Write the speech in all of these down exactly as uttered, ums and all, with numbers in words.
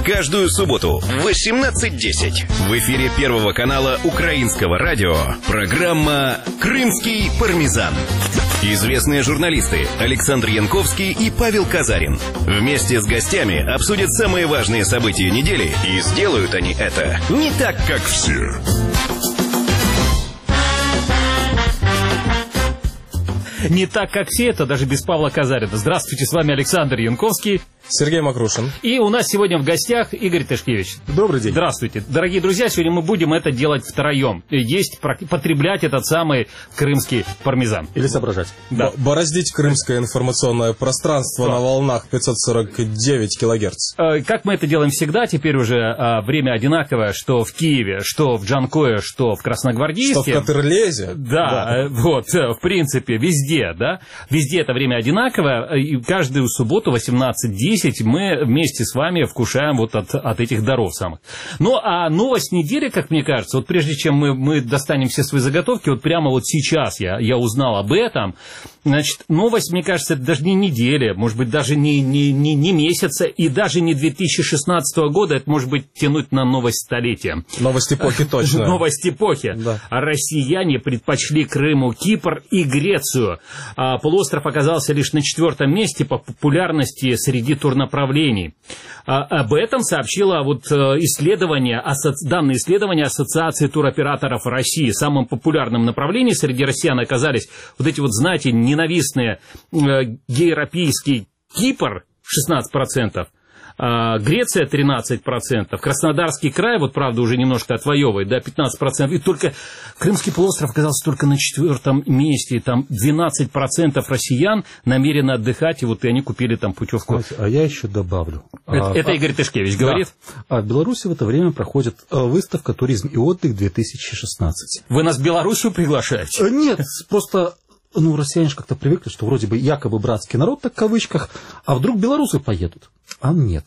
Каждую субботу в восемнадцать десять в эфире Первого канала Украинского радио программа «Крымский пармезан». Известные журналисты Александр Янковский и Павел Казарин вместе с гостями обсудят самые важные события недели, и сделают они это не так, как все. Не так, как все, это даже без Павла Казарина. Здравствуйте, с вами Александр Янковский. Сергей Макрушин. И у нас сегодня в гостях Игорь Тышкевич. Добрый день. Здравствуйте. Дорогие друзья, сегодня мы будем это делать втроем. Есть, потреблять этот самый крымский пармезан. Или соображать. Да. Бороздить крымское информационное пространство да. на волнах пятьсот сорок девять килогерц. Как мы это делаем всегда, теперь уже время одинаковое, что в Киеве, что в Джанкое, что в Красногвардейске. Что в Катерлезе. Да, да, вот, в принципе, везде, да. Везде это время одинаковое, и каждую субботу восемнадцать десять мы вместе с вами вкушаем вот от, от этих даров самых. Ну, а новость недели, как мне кажется, вот прежде чем мы, мы достанем все свои заготовки, вот прямо вот сейчас я, я узнал об этом. Значит, новость, мне кажется, это даже не недели, может быть, даже не, не, не, не месяца, и даже не две тысячи шестнадцатого года, это может быть тянуть на новость столетия. Новость эпохи точно. Новость эпохи. Да. Россияне предпочли Крыму Кипр и Грецию. А полуостров оказался лишь на четвертом месте по популярности среди турнаправлений. А, об этом сообщило вот исследование, асоци... данные исследования Ассоциации туроператоров России. Самым популярным направлением среди россиян оказались вот эти вот, знаете, ненавистные э, гейропейский Кипр шестнадцать процентов, э, Греция тринадцать процентов, Краснодарский край, вот правда уже немножко отвоевывает, да, пятнадцать процентов, и только Крымский полуостров оказался только на четвертом месте, и там двенадцать процентов россиян намерены отдыхать, и вот и они купили там путевку. Знаете, а я еще добавлю. Это, а, это Игорь Тышкевич да. говорит. А в Беларуси в это время проходит выставка «Туризм и отдых две тысячи шестнадцать». Вы нас в Белоруссию приглашаете? Нет, просто... Ну, россияне же как-то привыкли, что вроде бы якобы братский народ, так в кавычках, а вдруг белорусы поедут? А нет.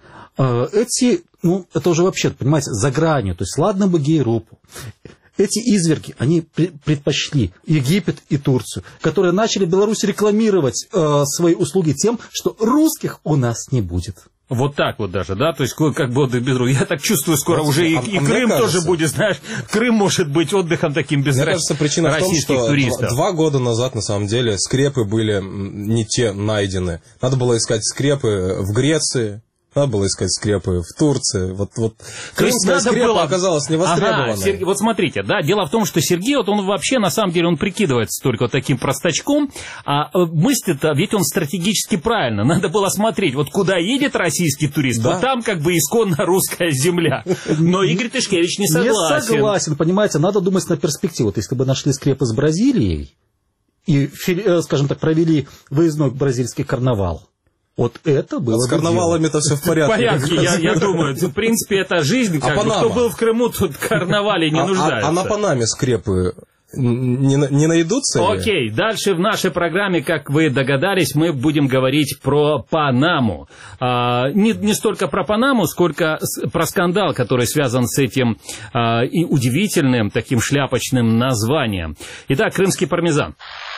Эти, ну, это уже вообще, понимаете, за гранью, то есть ладно бы Гейропу. Эти изверги, они предпочли Египет и Турцию, которые начали Беларусь рекламировать э, свои услуги тем, что русских у нас не будет. Вот так вот даже, да, то есть как бы отдых без рук. Я так чувствую, скоро вот, уже и, а, и а Крым кажется, тоже будет, знаешь, Крым может быть отдыхом таким без мне кажется, причина в том, что туристов. Два года назад, на самом деле, скрепы были не те найдены. Надо было искать скрепы в Греции. Надо было искать скрепы в Турции. Вот, вот. Крымская скрепа было... оказалась невостребованной. Ага, Сергей, вот смотрите, да, дело в том, что Сергей, вот он вообще, на самом деле, он прикидывается только вот таким простачком, а мыслит-то, ведь он стратегически правильно. Надо было смотреть, вот куда едет российский турист, да? Вот там как бы исконно русская земля. Но Игорь Тышкевич не согласен. Не согласен, понимаете, надо думать на перспективу. Вот если бы нашли скрепы с Бразилией и, скажем так, провели выездной бразильский карнавал, вот это было. А с карнавалами-то все в порядке. В порядке, я, я думаю. В принципе, это жизнь. Как а бы, кто был в Крыму, тут в карнавале не а, нуждается. А, а на Панаме скрепы не, не найдутся? Окей, ли? Дальше в нашей программе, как вы догадались, мы будем говорить про Панаму. А, не, не столько про Панаму, сколько про скандал, который связан с этим а, и удивительным таким шляпочным названием. Итак, крымский пармезан.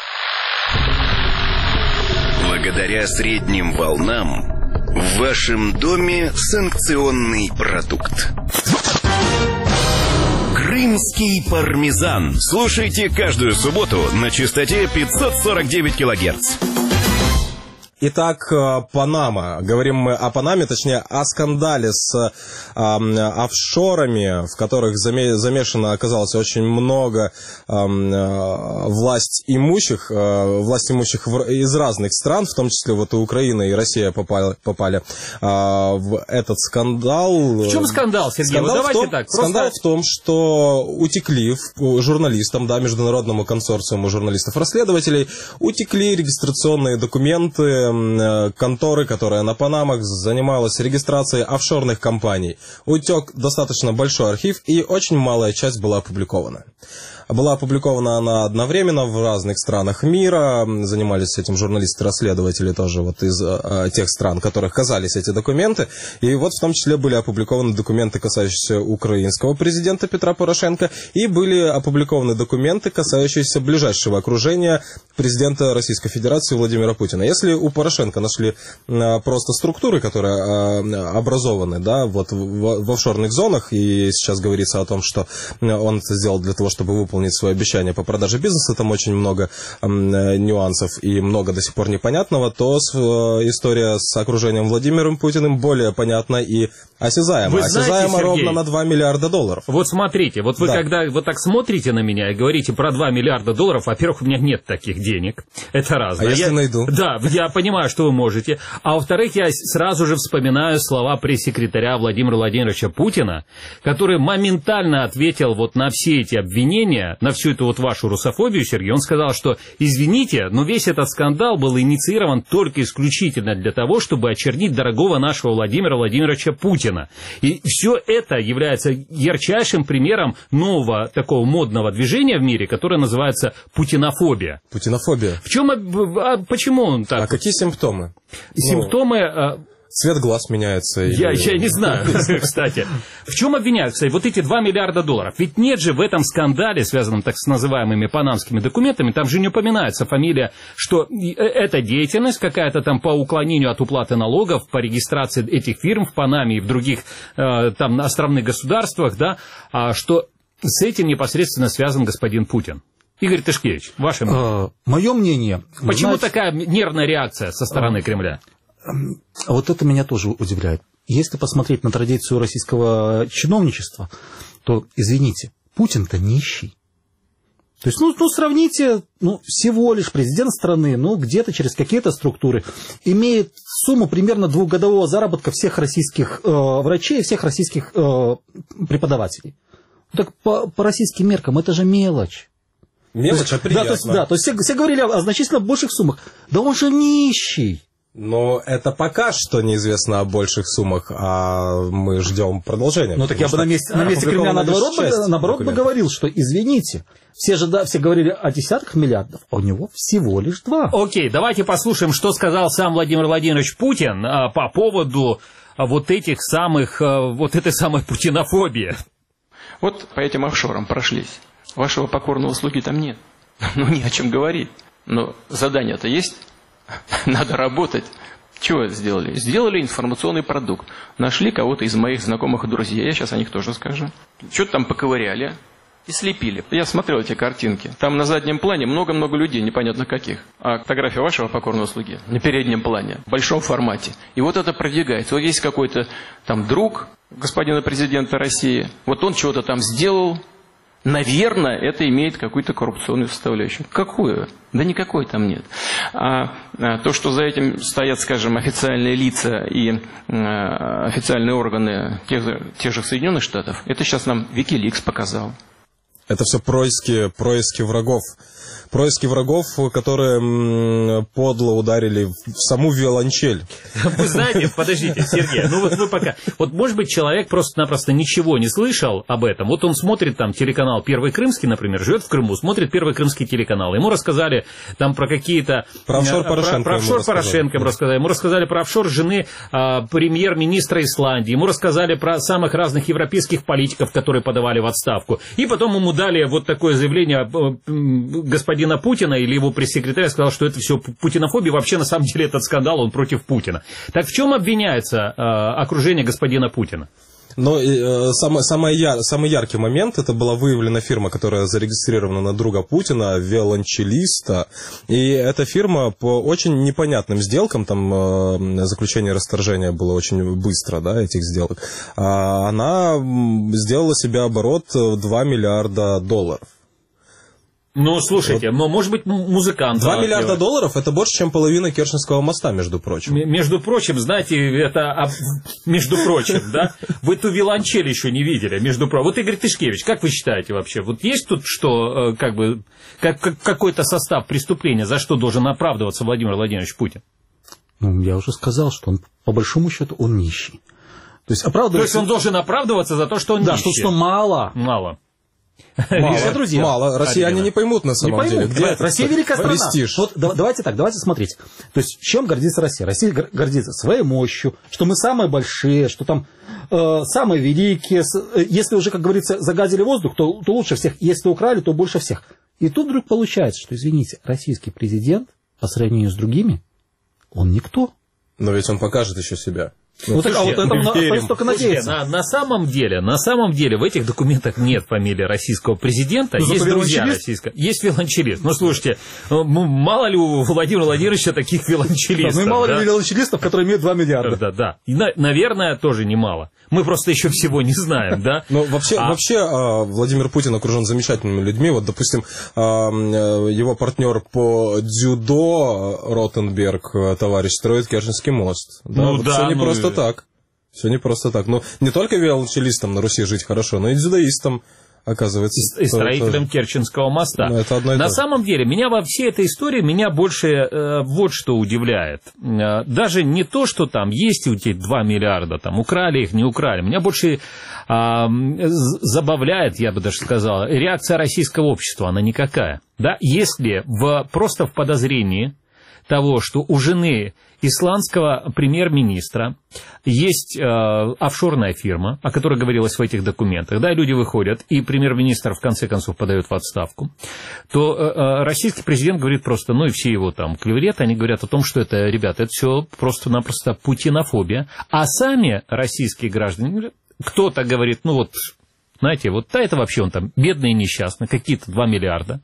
Благодаря средним волнам в вашем доме санкционный продукт. Крымский пармезан. Слушайте каждую субботу на частоте пятьсот сорок девять килогерц. Итак, Панама. Говорим мы о Панаме, точнее, о скандале с э, офшорами, в которых замешано оказалось очень много э, власть имущих, э, власть имущих из разных стран, в том числе вот и Украина, и Россия попали, попали э, в этот скандал. В чем скандал, Сергей? Скандал, вот давайте в том, так, скандал просто... в том, что утекли журналистам, да, международному консорциуму журналистов-расследователей, утекли регистрационные документы конторы, которая на Панамах занималась регистрацией офшорных компаний. Утек достаточно большой архив, и очень малая часть была опубликована. Была опубликована она одновременно в разных странах мира, занимались этим журналисты-расследователи тоже вот из э, тех стран, которых касались эти документы, и вот в том числе были опубликованы документы, касающиеся украинского президента Петра Порошенко, и были опубликованы документы, касающиеся ближайшего окружения президента Российской Федерации Владимира Путина. Если у Порошенко нашли просто структуры, которые образованы, да, вот в, в офшорных зонах, и сейчас говорится о том, что он это сделал для того, чтобы выполнить свое обещание по продаже бизнеса, там очень много нюансов и много до сих пор непонятного, то история с окружением Владимиром Путиным более понятна и осязаема. Вы осязаема знаете, ровно Сергей, на два миллиарда долларов. Вот смотрите, вот вы Да. когда вот так смотрите на меня и говорите про два миллиарда долларов, во-первых, у меня нет таких денег, это раз. А да, если я, найду? Да, я понимаю, что вы можете. А во-вторых, я сразу же вспоминаю слова пресс-секретаря Владимира Владимировича Путина, который моментально ответил вот на все эти обвинения, на всю эту вот вашу русофобию, Сергей. Он сказал, что, извините, но весь этот скандал был инициирован только исключительно для того, чтобы очернить дорогого нашего Владимира Владимировича Путина. И все это является ярчайшим примером нового такого модного движения в мире, которое называется путинофобия. Путинофобия. В чем, а почему он так? А какие симптомы? Симптомы... Ну, цвет глаз меняется. Я, или... я не знаю, кстати. В чем обвиняют, кстати, вот эти два миллиарда долларов? Ведь нет же в этом скандале, связанном так с называемыми панамскими документами, там же не упоминается фамилия, что эта деятельность какая-то там по уклонению от уплаты налогов, по регистрации этих фирм в Панаме и в других э, там островных государствах, да, а, что с этим непосредственно связан господин Путин. Игорь Тышкевич, ваше мнение? Мое мнение... Почему знаете, такая нервная реакция со стороны Кремля? Вот это меня тоже удивляет. Если посмотреть на традицию российского чиновничества, то, извините, Путин-то нищий. То есть, ну, ну сравните, ну, всего лишь президент страны, ну, где-то через какие-то структуры имеет сумму примерно двухгодового заработка всех российских э, врачей, всех российских э, преподавателей. Ну, так по, по российским меркам это же мелочь. Мелочь, а приятно. Да, то есть, да, то есть все, все говорили о значительно больших суммах. Да он же нищий. Но это пока что неизвестно о больших суммах, а мы ждем продолжения. Ну так я бы на месте, на месте Кремля наоборот, бы, наоборот бы говорил, что извините, все же да, все говорили о десятках миллиардов, а у него всего лишь два. Окей, давайте послушаем, что сказал сам Владимир Владимирович Путин а, по поводу а, вот этих самых, а, вот этой самой путинофобии. Вот по этим офшорам прошлись. Вашего покорного слуги там нет. Ну, не о чем говорить. Но задание-то есть. Надо работать. Чего сделали? Сделали информационный продукт. Нашли кого-то из моих знакомых и друзей. Я сейчас о них тоже скажу. Что-то там поковыряли и слепили. Я смотрел эти картинки. Там на заднем плане много-много людей, непонятно каких. А фотография вашего покорного слуги на переднем плане, в большом формате. И вот это продвигается. Вот есть какой-то там друг господина президента России. Вот он чего-то там сделал. Наверное, это имеет какую-то коррупционную составляющую. Какую? Да никакой там нет. А, а то, что за этим стоят, скажем, официальные лица и а, официальные органы тех, тех же Соединенных Штатов, это сейчас нам Викиликс показал. Это все происки, происки врагов. Происки врагов, которые подло ударили в саму виолончель. Вы знаете, подождите, Сергей, ну вот вы пока... Вот может быть человек просто-напросто ничего не слышал об этом. Вот он смотрит там телеканал «Первый Крымский», например, живет в Крыму, смотрит «Первый Крымский» телеканал. Ему рассказали там про какие-то... Про офшор Порошенко. Про, про офшор Порошенко ему рассказали. Ему рассказали про офшор жены а, премьер-министра Исландии. Ему рассказали про самых разных европейских политиков, которые подавали в отставку. И потом ему дали вот такое заявление господина Путина или его пресс-секретарь сказал, что это все путинофобия, вообще на самом деле этот скандал, он против Путина. Так в чем обвиняется э, окружение господина Путина? Но э, самый, самый, яр, самый яркий момент, это была выявлена фирма, которая зарегистрирована на друга Путина, виолончелиста, и эта фирма по очень непонятным сделкам, там э, заключение расторжения было очень быстро, да, этих сделок, э, она сделала себе оборот в два миллиарда долларов. Ну, слушайте, вот. Может быть, музыкант... два миллиарда долларов – это больше, чем половина Керченского моста, между прочим. М- между прочим, знаете, это... Между прочим, да? Вы ту виолончель еще не видели, между прочим. Вот, Игорь Тышкевич, как вы считаете вообще? Вот есть тут что, как бы, как, как, какой-то состав преступления, за что должен оправдываться Владимир Владимирович Путин? Ну, я уже сказал, что он, по большому счету, он нищий. То есть, оправдываться... То есть он должен оправдываться за то, что он да, нищий? Да, что, что мало. Мало. Мало, друзья. Мало. Россияне Арина. Не поймут на самом не деле. Поймут. Где Россия великая страна. Престиж. Вот, давайте так, давайте смотреть. То есть чем гордится Россия? Россия гордится своей мощью, что мы самые большие, что там э, самые великие. Если уже, как говорится, загадили воздух, то, то лучше всех. Если украли, то больше всех. И тут вдруг получается, что, извините, российский президент по сравнению с другими он никто. Но ведь он покажет еще себя. Ну, ну так, а вот это на, только надеяться. На, на самом деле, на самом деле в этих документах нет фамилии российского президента, ну, есть друзья российского, есть виолончелист. Ну, слушайте, мало ли у Владимира Владимировича таких виолончелистов. Да, ну и мало да? ли виолончелистов, которые имеют два миллиарда. Да, да. И, наверное, тоже немало. Мы просто еще всего не знаем, да? Ну, вообще, а... вообще Владимир Путин окружен замечательными людьми. Вот, допустим, его партнер по дзюдо Ротенберг, товарищ, строит Керченский мост. Да? Ну, вот да, все не ну... просто так. Все не просто так. Ну, не только виолончелистам на Руси жить хорошо, но и дзюдоистам, оказывается. И строителям это... Керченского моста. Ну, это одно и на то же. самом деле, меня во всей этой истории, меня больше э, вот что удивляет. Э, даже не то, что там есть у тебя два миллиарда, там, украли их, не украли. Меня больше э, забавляет, я бы даже сказал, реакция российского общества, она никакая. Да? Если в, просто в подозрении того, что у жены исландского премьер-министра есть э, офшорная фирма, о которой говорилось в этих документах, да, люди выходят, и премьер-министр в конце концов подает в отставку, то э, российский президент говорит просто, ну и все его там клевреты, они говорят о том, что это, ребята, это все просто-напросто путинофобия, а сами российские граждане, кто-то говорит, ну вот, знаете, вот да, это вообще он там бедный и несчастный, какие-то два миллиарда.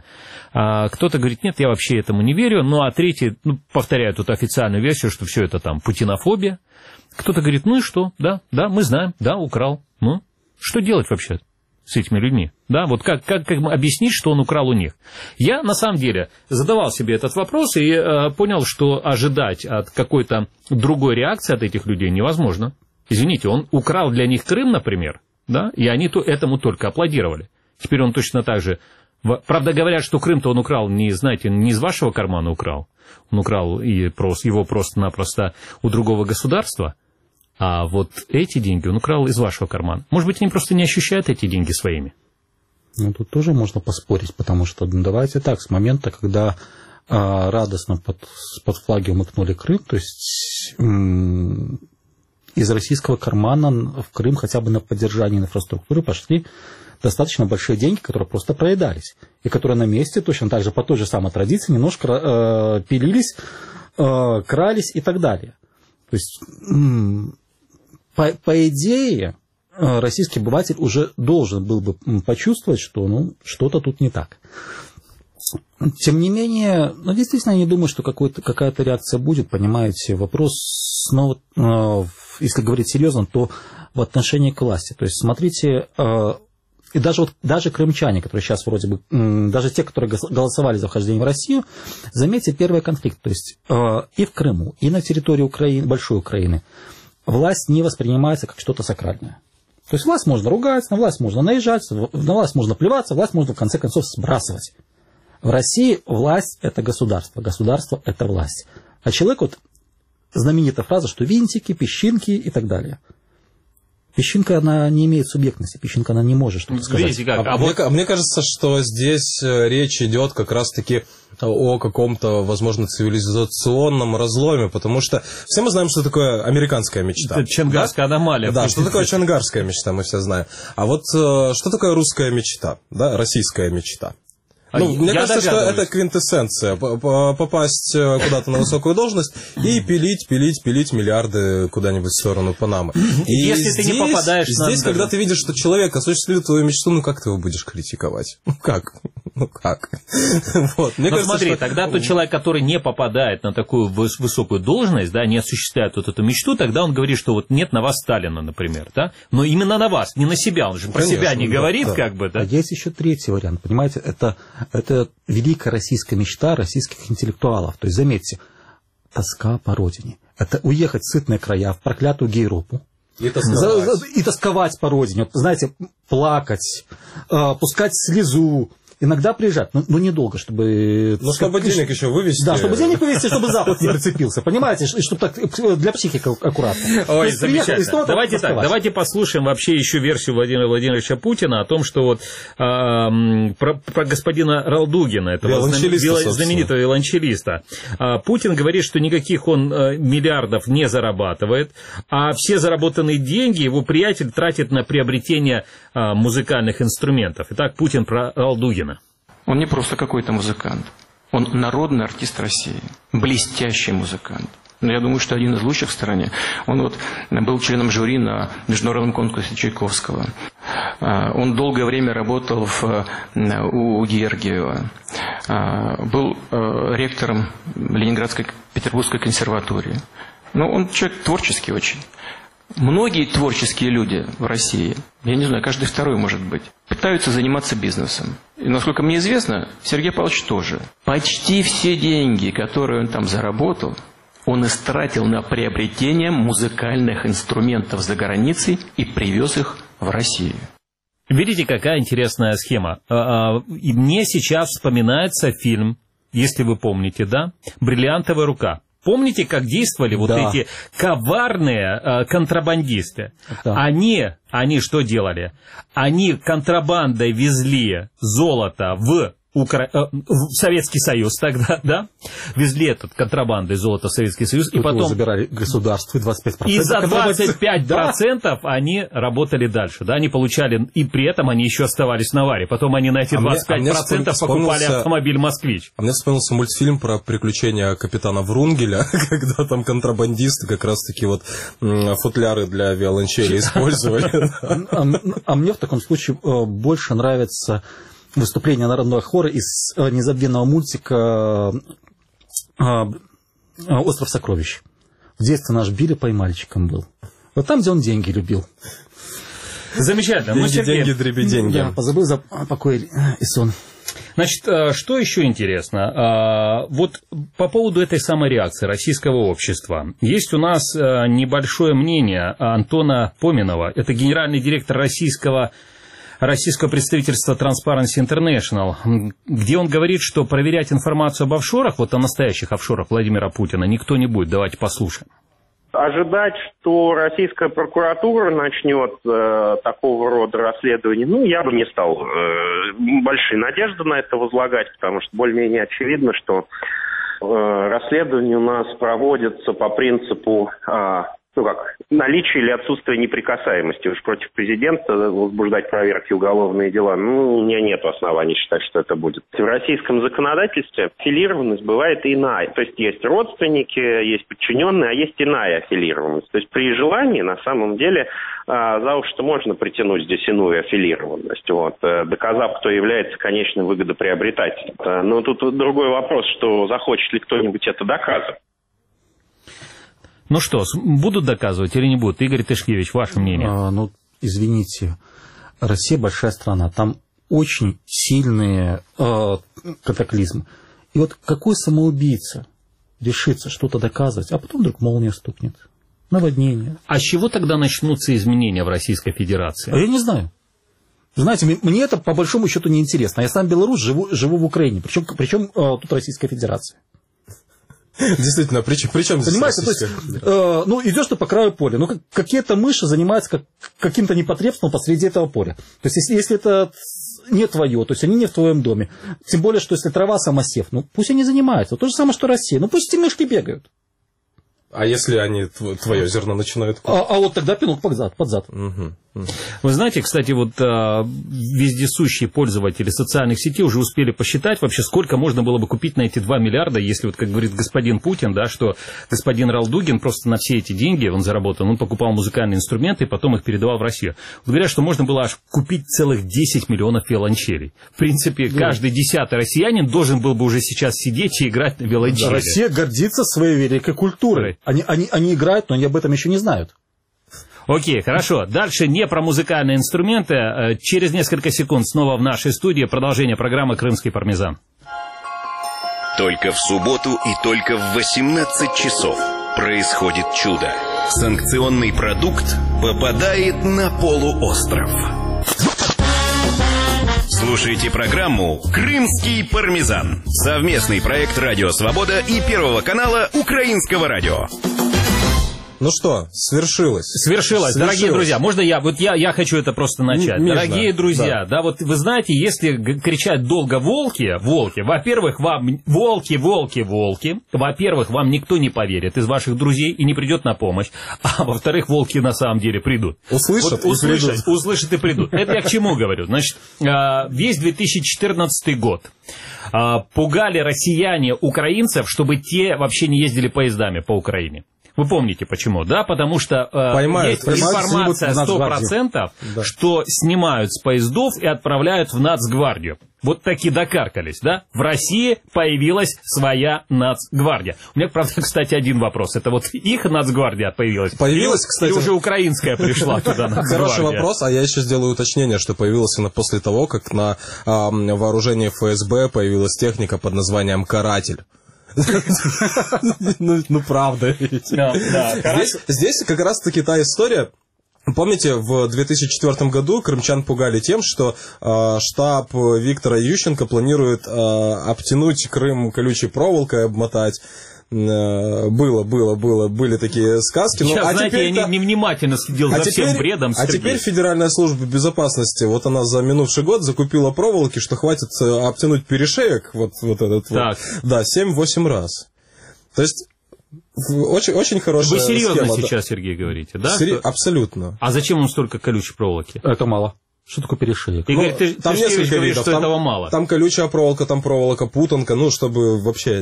А кто-то говорит, нет, я вообще этому не верю. Ну, а третий, ну, повторяют тут официальную версию, что все это там путинофобия. Кто-то говорит, ну и что, да, да, мы знаем, да, украл. Ну, что делать вообще с этими людьми? Да, вот как, как, как объяснить, что он украл у них? Я, на самом деле, задавал себе этот вопрос и э, понял, что ожидать от какой-то другой реакции от этих людей невозможно. Извините, он украл для них Крым, например. Да, и они то, этому только аплодировали. Теперь он точно так же... Правда, говорят, что Крым-то он украл, не, знаете, не из вашего кармана украл. Он украл и просто, его просто-напросто у другого государства. А вот эти деньги он украл из вашего кармана. Может быть, они просто не ощущают эти деньги своими. Ну, тут тоже можно поспорить, потому что, ну, давайте так, с момента, когда а, радостно под, под флаги умыкнули Крым, то есть... М- из российского кармана в Крым хотя бы на поддержание инфраструктуры пошли достаточно большие деньги, которые просто проедались. И которые на месте точно так же по той же самой традиции немножко э, пилились, э, крались и так далее. То есть, м- по, по идее, э, российский обыватель уже должен был бы почувствовать, что ну, что-то тут не так. Тем не менее, ну, действительно, я не думаю, что какая-то реакция будет, понимаете, вопрос снова, э, если говорить серьезно, то в отношении к власти. То есть, смотрите, э, и даже, вот, даже крымчане, которые сейчас вроде бы, э, даже те, которые голосовали за вхождение в Россию, заметьте первый конфликт. То есть, э, и в Крыму, и на территории Украины, большой Украины, власть не воспринимается как что-то сакральное. То есть, власть можно ругать, на власть можно наезжать, на власть можно плеваться, власть можно в конце концов сбрасывать. В России власть – это государство, государство – это власть. А человек, вот знаменитая фраза, что винтики, песчинки и так далее. Песчинка, она не имеет субъектности, песчинка, она не может что-то сказать. Как? А, а, вот... мне, мне кажется, что здесь речь идет как раз-таки о каком-то, возможно, цивилизационном разломе, потому что все мы знаем, что такое американская мечта. Это чангарская да? аномалия. Да, что такое чангарская мечта, мы все знаем. А вот что такое русская мечта, да, российская мечта? Ну, мне я кажется, что это квинтэссенция. Попасть куда-то на высокую должность и пилить, пилить, пилить миллиарды куда-нибудь в сторону Панамы. И если здесь, ты не попадаешь... Здесь, на... когда ты видишь, что человек осуществил твою мечту, ну как ты его будешь критиковать? Ну как? Ну как? Вот. Мне Но кажется, смотри, что... тогда тот человек, который не попадает на такую высокую должность, да, не осуществляет вот эту мечту, тогда он говорит, что вот нет на вас Сталина, например, да? Но именно на вас, не на себя. Он же про Конечно, себя не да, говорит, да. как бы, да? А есть еще третий вариант, понимаете? Это... Это великая российская мечта российских интеллектуалов. То есть, заметьте, тоска по родине. Это уехать в сытные края, в проклятую Гейропу. И тосковать. И тосковать по родине. Вот, знаете, плакать, э, пускать слезу. Иногда приезжать, но, но недолго, чтобы... Ну, чтобы денег еще вывезти. Да, чтобы денег вывезти, чтобы Запад не прицепился. Понимаете, чтобы так для психики аккуратно. Ой, замечательно. Давайте так, давайте послушаем вообще еще версию Владимира Владимировича Путина о том, что вот э, про, про господина Ралдугина, этого виолончелиста, знаменитого виолончелиста. Путин говорит, что никаких он миллиардов не зарабатывает, а все заработанные деньги его приятель тратит на приобретение музыкальных инструментов. Итак, Путин про Ралдугина. Он не просто какой-то музыкант. Он народный артист России. Блестящий музыкант. Но я думаю, что один из лучших в стране. Он вот был членом жюри на международном конкурсе Чайковского. Он долгое время работал в, у Гергиева. Был ректором Ленинградской Петербургской консерватории. Но он человек творческий очень. Многие творческие люди в России, я не знаю, каждый второй может быть, пытаются заниматься бизнесом. И, насколько мне известно, Сергей Павлович тоже. Почти все деньги, которые он там заработал, он истратил на приобретение музыкальных инструментов за границей и привез их в Россию. Видите, какая интересная схема. И мне сейчас вспоминается фильм, если вы помните, да, «Бриллиантовая рука». Помните, как действовали вот да. эти коварные э, контрабандисты? Да. Они, они что делали? Они контрабандой везли золото в, Укра... э, в Советский Союз тогда, да? Везли этот контрабандой золото в Советский Союз. Тут и потом забирали государство двадцать пять процентов. И за двадцать пять процентов да. они работали дальше. Да? Они получали, и при этом они еще оставались на варе. Потом они на эти двадцать пять процентов а покупали автомобиль «Москвич». А мне вспомнился мультфильм про приключения капитана Врунгеля, когда там контрабандисты как раз-таки вот футляры для виолончели использовали. А мне в таком случае больше нравится выступление народного хора из незабвенного мультика «Остров сокровищ». В детстве наш Билли поймальчиком был. Вот там, где он деньги любил. Замечательно. Деньги, ну, Сергей, деньги, дребеденьги. Я позабыл за покой и сон. Значит, что еще интересно? Вот по поводу этой самой реакции российского общества. Есть у нас небольшое мнение Антона Поминова. Это генеральный директор российского... российского представительства Transparency International, где он говорит, что проверять информацию об офшорах, вот о настоящих офшорах Владимира Путина, никто не будет. Давайте послушаем. Ожидать, что российская прокуратура начнет э, такого рода расследование, ну, я бы не стал э, большие надежды на это возлагать, потому что более-менее очевидно, что э, расследование у нас проводится по принципу... Э, ну как, наличие или отсутствие неприкасаемости. Уж против президента возбуждать проверки, уголовные дела, ну, у меня нет оснований считать, что это будет. В российском законодательстве аффилированность бывает иная. То есть есть родственники, есть подчиненные, а есть иная аффилированность. То есть при желании, на самом деле, за уши-то можно притянуть здесь иную аффилированность, вот, доказав, кто является конечным выгодоприобретателем. Но тут другой вопрос, что захочет ли кто-нибудь это доказывать. Ну что, будут доказывать или не будут? Игорь Тышкевич, ваше мнение? А, ну, извините, Россия большая страна, там очень сильные э, катаклизмы. И вот какой самоубийца решится что-то доказывать, а потом вдруг молния стукнет? Наводнение. А с чего тогда начнутся изменения в Российской Федерации? А я не знаю. Знаете, мне это по большому счету не интересно. Я сам белорус, живу, живу в Украине, причем, причем э, тут Российская Федерация. Действительно, причем, причем здесь понимаете, то есть, э, ну, идешь ты по краю поля, ну, как, какие-то мыши занимаются как, каким-то непотребством посреди этого поля. То есть, если, если это не твое, то есть, они не в твоем доме. Тем более, что если трава самосев, ну, пусть они занимаются. То же самое, что Россия. Ну, пусть эти мышки бегают. А если они твое зерно начинают кушать? А, а вот тогда пинок под зад. Под зад. Угу, угу. Вы знаете, кстати, вот а, вездесущие пользователи социальных сетей уже успели посчитать вообще, сколько можно было бы купить на эти два миллиарда, если, вот как говорит господин Путин, да, что господин Ралдугин просто на все эти деньги, он заработал, он покупал музыкальные инструменты и потом их передавал в Россию. Вот говорят, что можно было аж купить целых десять миллионов виолончелей. В принципе, да. Каждый десятый россиянин должен был бы уже сейчас сидеть и играть на виолончели. Россия гордится своей великой культурой. Они, они, они играют, но они об этом еще не знают. Окей, хорошо. Дальше не про музыкальные инструменты. Через несколько секунд снова в нашей студии продолжение программы «Крымский пармезан». Только в субботу и только в восемнадцать часов происходит чудо. Санкционный продукт попадает на полуостров. Слушайте программу «Крымский пармезан». Совместный проект «Радио Свобода» и Первого канала Украинского радио. Ну что, свершилось. Свершилось. Свершилось. Дорогие друзья, можно я? Вот я, я хочу это просто начать. Нежно. Дорогие друзья, да. да, вот вы знаете, если кричать долго волки, волки, во-первых, вам волки, волки, волки, во-первых, вам никто не поверит из ваших друзей и не придет на помощь, а во-вторых, волки на самом деле придут. Услышат, вот, и услышат, придут. Услышат и придут. Это я к чему говорю? Значит, весь две тысячи четырнадцатый год пугали россияне украинцев, чтобы те вообще не ездили поездами по Украине. Вы помните почему, да? Потому что э, поймают, есть информация сто процентов, да. что снимают с поездов и отправляют в Нацгвардию. Вот таки докаркались, да? В России появилась своя Нацгвардия. У меня, правда, кстати, один вопрос. Это вот их Нацгвардия появилась? Появилась, или, кстати. Или уже украинская пришла туда Нацгвардия? Хороший вопрос, а я еще сделаю уточнение, что появилась она после того, как на э, вооружении эф эс бэ появилась техника под названием «Каратель». ну, ну, правда. Да, да, здесь, здесь как раз-таки та история. Помните, в две тысячи четвёртом году крымчан пугали тем, что э, штаб Виктора Ющенко планирует э, обтянуть Крым колючей проволокой, обмотать. Было, было, было, были такие сказки. Сейчас, ну, а знаете, теперь я невнимательно следил а за теперь, всем бредом. А теперь Федеральная служба безопасности, вот она за минувший год закупила проволоки, что хватит обтянуть перешеек, вот, вот этот так. вот, да, семь-восемь раз. То есть, очень, очень хорошая схема. Вы серьезно схема, сейчас, да? Сергей, говорите, да? Сери... Абсолютно. А зачем вам столько колючей проволоки? Это мало. Что такое перешеек? Игорь, ну, ты, там ты несколько говоришь, видов. что там, этого мало. Там колючая проволока, там проволока, путанка, ну, чтобы вообще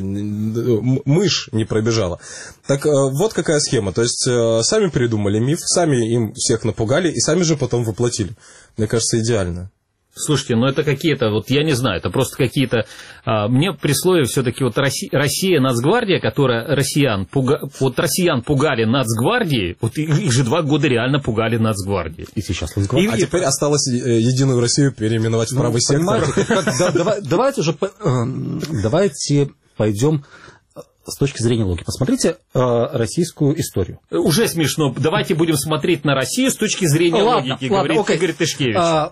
мышь не пробежала. Так вот какая схема. То есть сами придумали миф, сами им всех напугали и сами же потом воплотили. Мне кажется, идеально. Слушайте, ну это какие-то, вот я не знаю, это просто какие-то... А, мне присловие все-таки вот Россия, Россия, Нацгвардия, которая россиян, пуга, вот россиян пугали Нацгвардией, вот их, их же два года реально пугали Нацгвардией. И сейчас Нацгвардия. А теперь осталось Единую Россию переименовать в правый ну, сектор. Давайте уже, давайте пойдем... С точки зрения логики. Посмотрите э, российскую историю. Уже смешно. Давайте будем смотреть на Россию с точки зрения ладно, логики, ладно, говорит окей. Игорь Тышкевич. А,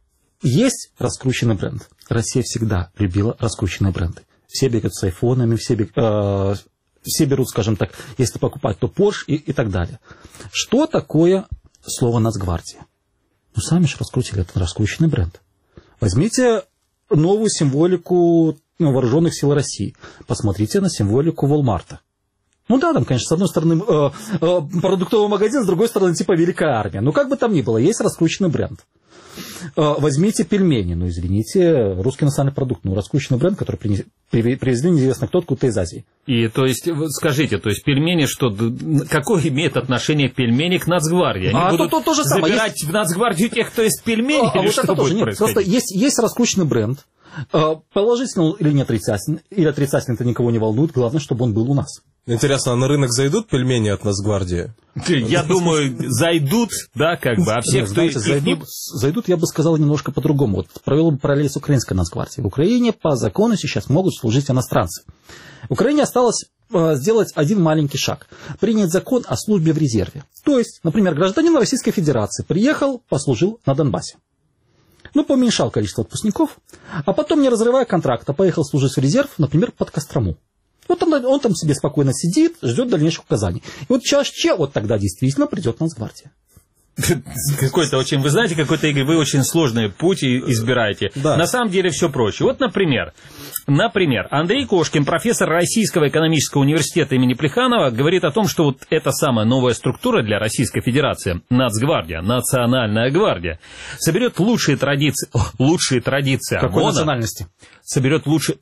есть раскрученный бренд. Россия всегда любила раскрученные бренды. Все бегают с айфонами, все, бег, э, все берут, скажем так, если покупать, то Porsche и, и так далее. Что такое слово Нацгвардия? Ну, сами же раскрутили этот раскрученный бренд. Возьмите новую символику вооруженных сил России. Посмотрите на символику Walmart. Ну да, там, конечно, с одной стороны э, э, продуктовый магазин, с другой стороны типа Великая Армия. Но как бы там ни было, есть раскрученный бренд. Э, возьмите пельмени, ну извините, русский национальный продукт, ну раскрученный бренд, который принес, привезли неизвестно кто откуда-то из Азии. И то есть, скажите, то есть пельмени, что, какое имеет отношение пельмени к Нацгвардии? Они а будут то, то, то же самое. забирать есть... в Нацгвардию тех, кто из пельменей, а, или а что вот это будет тоже нет, происходить? Просто есть, есть раскрученный бренд. Положительно или не отрицательно, или отрицательно, это никого не волнует, главное, чтобы он был у нас. Интересно, а на рынок зайдут пельмени от Нацгвардии? Я думаю, зайдут, да, как бы, а все, кто Знаете, зайдут, зайдут, я бы сказал, немножко по-другому. Вот провел бы параллель с украинской Нацгвардией. В Украине по закону сейчас могут служить иностранцы. В Украине осталось сделать один маленький шаг. Принять закон о службе в резерве. То есть, например, гражданин Российской Федерации приехал, послужил на Донбассе. Ну, поуменьшал количество отпускников, а потом, не разрывая контракта, поехал служить в резерв, например, под Кострому. Вот он, он там себе спокойно сидит, ждет дальнейших указаний. И вот чаще, вот тогда действительно придет Нацгвардия. Какой-то очень, вы знаете, какой-то, Игорь, вы очень сложный путь избираете. Да. На самом деле все проще. Вот, например, например, Андрей Кошкин, профессор Российского экономического университета имени Плеханова, говорит о том, что вот эта самая новая структура для Российской Федерации, Нацгвардия, Национальная гвардия, соберет лучшие традиции, о, лучшие традиции Какой ОМОНа, национальности? Соберет лучшие...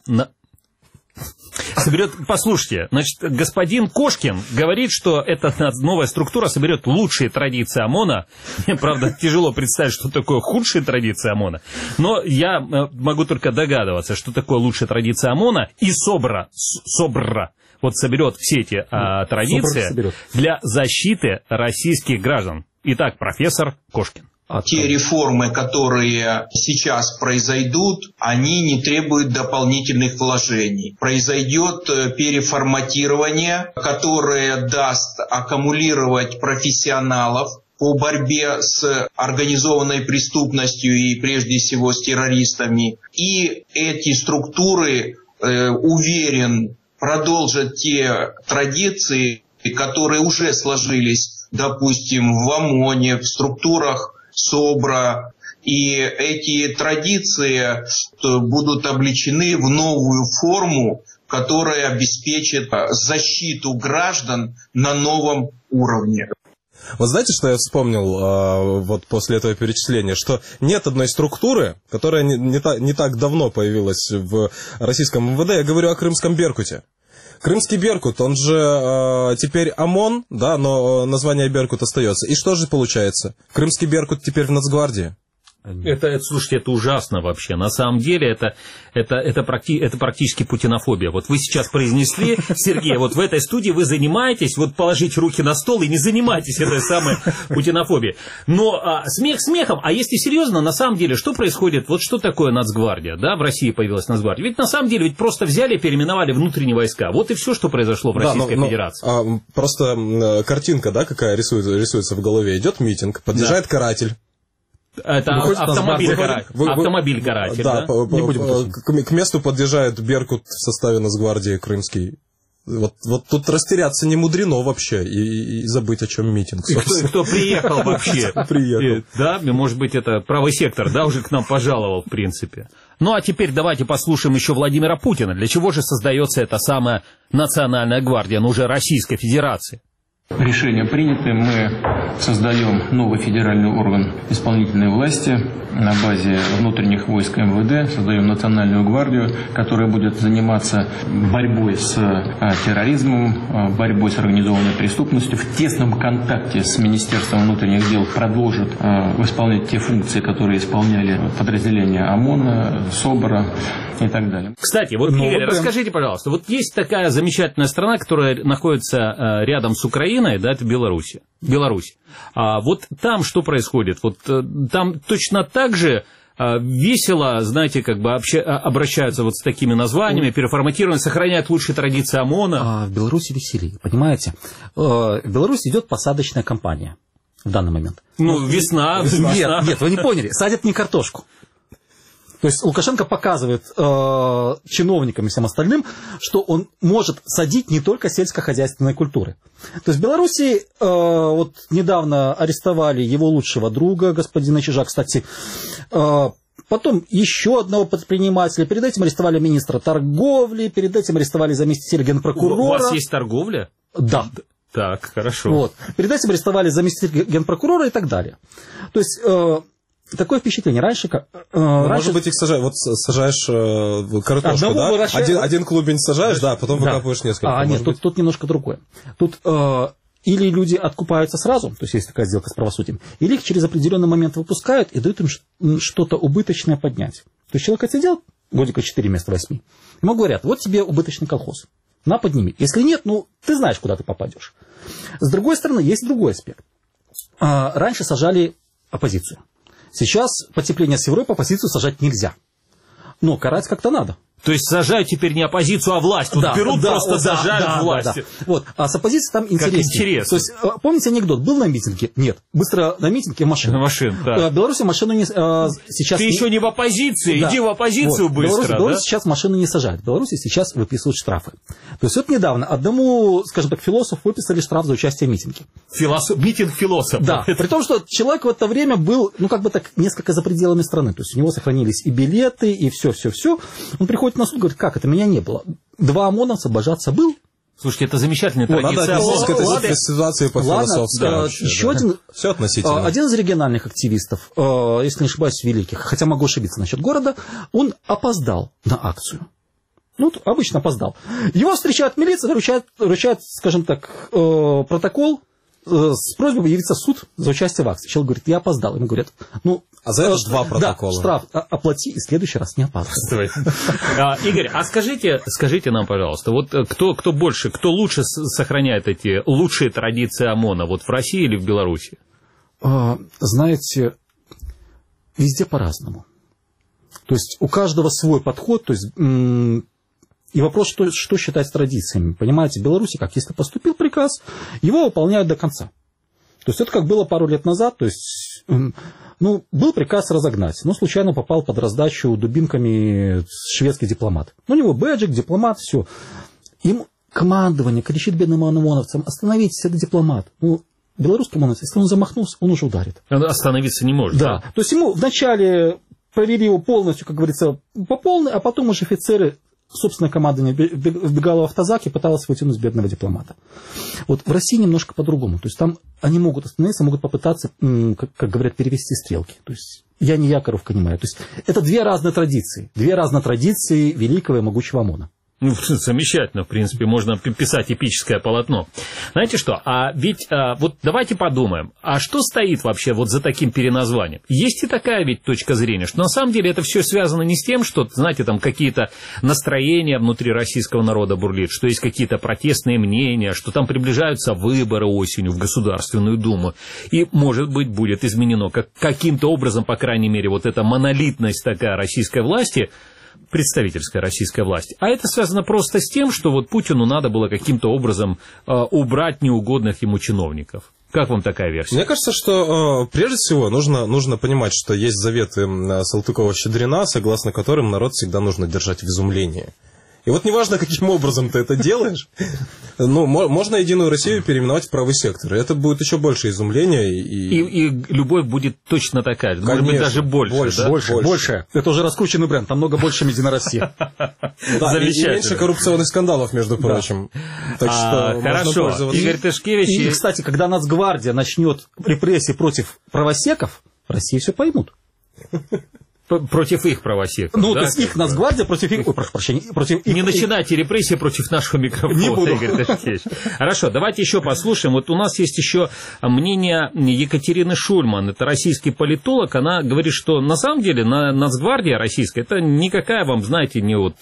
Соберет, послушайте, значит, господин Кошкин говорит, что эта новая структура соберет лучшие традиции ОМОНа. Мне, правда, тяжело представить, что такое худшие традиции ОМОНа. Но я могу только догадываться, что такое лучшие традиции ОМОНа. И СОБРа, СОБРа вот соберет все эти а, традиции для защиты российских граждан. Итак, профессор Кошкин. Те реформы, которые сейчас произойдут, они не требуют дополнительных вложений. Произойдет переформатирование, которое даст аккумулировать профессионалов по борьбе с организованной преступностью и прежде всего с террористами. И эти структуры, э, уверен, продолжат те традиции, которые уже сложились, допустим, в ОМОНе, в структурах СОБРа. И эти традиции будут облечены в новую форму, которая обеспечит защиту граждан на новом уровне. Вот знаете, что я вспомнил а, вот после этого перечисления? Что нет одной структуры, которая не, не, та, не так давно появилась в российском эм вэ дэ. Я говорю о крымском Беркуте. Крымский Беркут, он же э, теперь ОМОН, да, но название Беркут остается. И что же получается? Крымский Беркут теперь в Нацгвардии. Это, это, слушайте, это ужасно вообще. На самом деле это, это, это, практи, это практически путинофобия. Вот вы сейчас произнесли, Сергей, вот в этой студии вы занимаетесь, вот положите руки на стол и не занимайтесь этой самой путинофобией. Но а, смех смехом, а если серьезно, на самом деле, что происходит, вот что такое Нацгвардия, да, в России появилась Нацгвардия? Ведь на самом деле, ведь просто взяли и переименовали внутренние войска. Вот и все, что произошло в Российской да, но, Федерации. Но, а, просто картинка, да, какая рисуется, рисуется в голове. Идет митинг, подъезжает да. каратель. Это автомобиль-каратель, автомобиль-каратель, да? да? По, по, Не будем к, к месту подъезжает Беркут в составе Нацгвардии крымский. Вот, вот тут растеряться не мудрено вообще и, и забыть, о чем митинг. Кто, кто приехал вообще? Приехал. Да, может быть, это правый сектор, да, уже к нам пожаловал, в принципе. Ну, а теперь давайте послушаем еще Владимира Путина. Для чего же создается эта самая Национальная гвардия, ну, уже Российской Федерации? Решение принято, мы создаем новый федеральный орган исполнительной власти на базе внутренних войск эм вэ дэ, создаем Национальную гвардию, которая будет заниматься борьбой с терроризмом, борьбой с организованной преступностью, в тесном контакте с Министерством внутренних дел продолжит исполнять те функции, которые исполняли подразделения ОМОНа, СОБРа и так далее. Кстати, вот, ну, Игорь, вот расскажите, пожалуйста, вот есть такая замечательная страна, которая находится рядом с Украиной, да, это Беларусь. Беларусь. А вот там что происходит? Вот там точно так же весело, знаете, как бы обща... обращаются вот с такими названиями, переформатированы, сохраняют лучшие традиции ОМОНа. А в Беларуси веселее, понимаете? В Беларуси идет посадочная кампания в данный момент. Ну, весна. весна. Нет, нет, вы не поняли, садят не картошку. То есть Лукашенко показывает э, чиновникам и всем остальным, что он может садить не только сельскохозяйственной культуры. То есть в Беларуси э, вот недавно арестовали его лучшего друга, господина Чижа, кстати, э, потом еще одного предпринимателя, перед этим арестовали министра торговли, перед этим арестовали заместителя генпрокурора. У вас есть торговля? Да. Так, хорошо. Вот. Перед этим арестовали заместителя генпрокурора и так далее. То есть... Э, Такое впечатление. Раньше... Э, ну, раньше... Может быть, их сажаешь, вот сажаешь э, картошку, да? Выращиваешь... Один, один клубень сажаешь, да, потом да. выкапываешь несколько. А, нет, тут, тут немножко другое. Тут э, или люди откупаются сразу, то есть есть такая сделка с правосудием, или их через определенный момент выпускают и дают им что-то убыточное поднять. То есть человек отсидел годика четыре вместо восьми. Ему говорят, вот тебе убыточный колхоз, на, подними. Если нет, ну, ты знаешь, куда ты попадешь. С другой стороны, есть другой аспект. Э, раньше сажали оппозицию. Сейчас потепление с Европой, оппозицию сажать нельзя. Но карать как-то надо. То есть сажают теперь не оппозицию, а власть. Тут да, берут, да, просто да, сажают да, власть. Да, да. Вот. А с оппозицией там интереснее. Интересно. То есть, помните анекдот? Был на митинге? Нет. Быстро на митинге машину. Машин, да. В Беларуси машину не, а, сейчас... Ты не... еще не в оппозиции, да. Иди в оппозицию вот. быстро. В Беларуси, да? Беларуси сейчас машины не сажают. В Беларуси сейчас выписывают штрафы. То есть вот недавно одному, скажем так, философу выписали штраф за участие в митинге. Философ... Митинг философа. Да. При том, что человек в это время был, ну как бы так, несколько за пределами страны. То есть у него сохранились и билеты, и все-все-все. Он приходит на суд и говорит, как это? Меня не было. Два ОМОНовца божаться был. Слушайте, это замечательная традиция. Надо к этой ситуации по-философски. Да, еще да. один, все относительно. Один из региональных активистов, если не ошибаюсь, великих, хотя могу ошибиться насчет города, он опоздал на акцию. Ну, обычно опоздал. Его встречают милиция, вручают, вручают, скажем так, протокол с просьбой явиться в суд за участие в акции. Человек говорит, я опоздал. Ему говорят, ну... А за это же два протокола. Да, штраф оплати, и в следующий раз не опаздывай. Игорь, а скажите, скажите нам, пожалуйста, вот кто, кто больше, кто лучше сохраняет эти лучшие традиции ОМОНа, вот в России или в Беларуси? Знаете, везде по-разному. То есть у каждого свой подход, то есть... И вопрос, что, что считать традициями. Понимаете, в Беларуси, как если поступил приказ, его выполняют до конца. То есть это как было пару лет назад, то есть, ну, был приказ разогнать, но случайно попал под раздачу дубинками шведский дипломат. У него бэджик, дипломат, все. Им командование кричит бедным ОМОНовцам: остановитесь, это дипломат. Ну, белорусский ОМОНовец, если он замахнулся, он уже ударит. Он остановиться не может. Да. да. То есть ему вначале провели его полностью, как говорится, по полной, а потом уже офицеры, собственное командование вбегало в автозак и пыталось вытянуть бедного дипломата. Вот в России немножко по-другому. То есть там они могут остановиться, могут попытаться, как, как говорят, перевести стрелки. То есть я не Якоров понимаю. То есть это две разные традиции. Две разные традиции великого и могучего ОМОНа. Ну, замечательно, в принципе, можно писать эпическое полотно. Знаете что, а ведь, а, вот давайте подумаем, а что стоит вообще вот за таким переназванием? Есть и такая ведь точка зрения, что на самом деле это все связано не с тем, что, знаете, там какие-то настроения внутри российского народа бурлит, что есть какие-то протестные мнения, что там приближаются выборы осенью в Государственную Думу, и, может быть, будет изменено как, каким-то образом, по крайней мере, вот эта монолитность такая российской власти, представительская российская власть. А это связано просто с тем, что вот Путину надо было каким-то образом э, убрать неугодных ему чиновников. Как вам такая версия? Мне кажется, что э, прежде всего нужно, нужно понимать, что есть заветы Салтыкова-Щедрина, согласно которым народ всегда нужно держать в изумлении. И вот неважно, каким образом ты это делаешь, ну, можно Единую Россию переименовать в правый сектор. И это будет еще больше изумления. И, и... и любовь будет точно такая. Конечно, может быть, даже больше. Больше, да? больше, больше. больше. Это уже раскрученный бренд. Там много больше, чем Единая Россия. Да, и меньше коррупционных скандалов, между прочим. Так что хорошо. Игорь Тышкевич. И, кстати, когда Нацгвардия начнет репрессии против правосеков, в России все поймут. Против их правосеков. Ну, да? то есть их Нацгвардия против их... Ой, прошу прощения. Против их... Не начинайте репрессии против нашего микрофона, Не буду. Игорь Тышкевич. Хорошо, давайте еще послушаем. Вот у нас есть еще мнение Екатерины Шульман. Это российский политолог. Она говорит, что на самом деле Нацгвардия российская, это никакая вам, знаете, не, вот,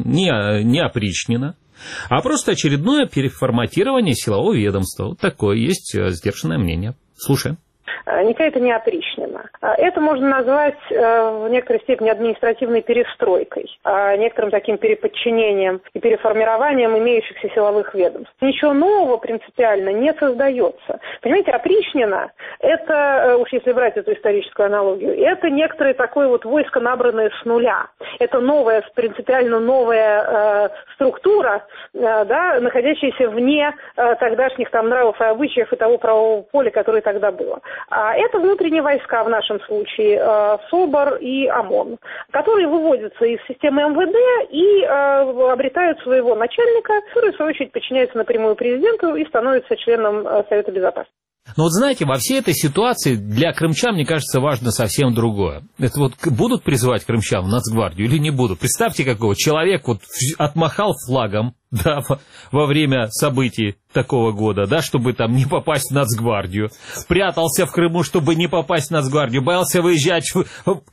не, не опричнина, а просто очередное переформатирование силового ведомства. Вот такое есть сдержанное мнение. Слушаем. Никакая это не опричнина. Это можно назвать в некоторой степени административной перестройкой, некоторым таким переподчинением и переформированием имеющихся силовых ведомств. Ничего нового принципиально не создается. Понимаете, опричнина, это, уж если брать эту историческую аналогию, это некоторое такое вот войско, набранное с нуля. Это новая, принципиально новая э, структура, э, да, находящаяся вне э, тогдашних там нравов и обычаев и того правового поля, которое тогда было. А это внутренние войска, в нашем случае, э, СОБР и ОМОН, которые выводятся из системы эм вэ дэ и э, обретают своего начальника, который, в свою очередь, подчиняется напрямую президенту и становится членом э, Совета Безопасности. Но вот знаете, во всей этой ситуации для крымчан, мне кажется, важно совсем другое. Это вот будут призывать крымчан в Нацгвардию или не будут? Представьте, какого человек вот отмахал флагом, да, во время событий такого года, да, чтобы там не попасть в Нацгвардию, прятался в Крыму, чтобы не попасть в Нацгвардию, боялся выезжать в...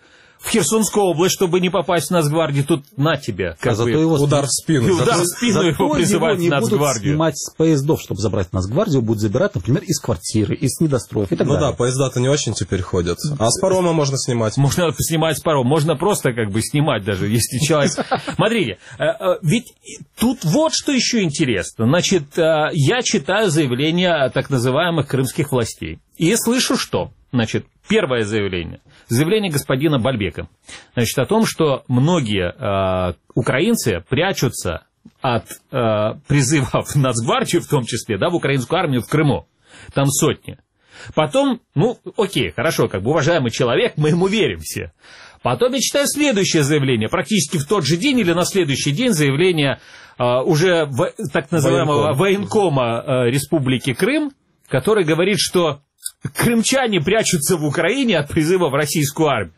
в Херсонскую область, чтобы не попасть в Нацгвардию, тут на тебя. Как а бы, его удар в спину. Удар в спину его призывают в Нацгвардию. Будут снимать с поездов, чтобы забрать Нацгвардию, будут забирать, например, из квартиры, из недостроев и так ну далее. Ну да, поезда-то не очень теперь ходят. А с парома можно снимать. Можно снимать с парома. Можно просто как бы снимать даже, если человек... Смотрите, ведь тут вот что еще интересно. Значит, я читаю заявления так называемых крымских властей. И слышу, что... Значит, первое заявление. Заявление господина Бальбека. Значит, о том, что многие э, украинцы прячутся от э, призыва в Нацгвардию, в том числе, да, в украинскую армию в Крыму. Там сотни. Потом, ну, окей, хорошо, как бы уважаемый человек, мы ему верим все. Потом я читаю следующее заявление. Практически в тот же день или на следующий день заявление э, уже в, так называемого военкома э, Республики Крым, который говорит, что крымчане прячутся в Украине от призыва в российскую армию.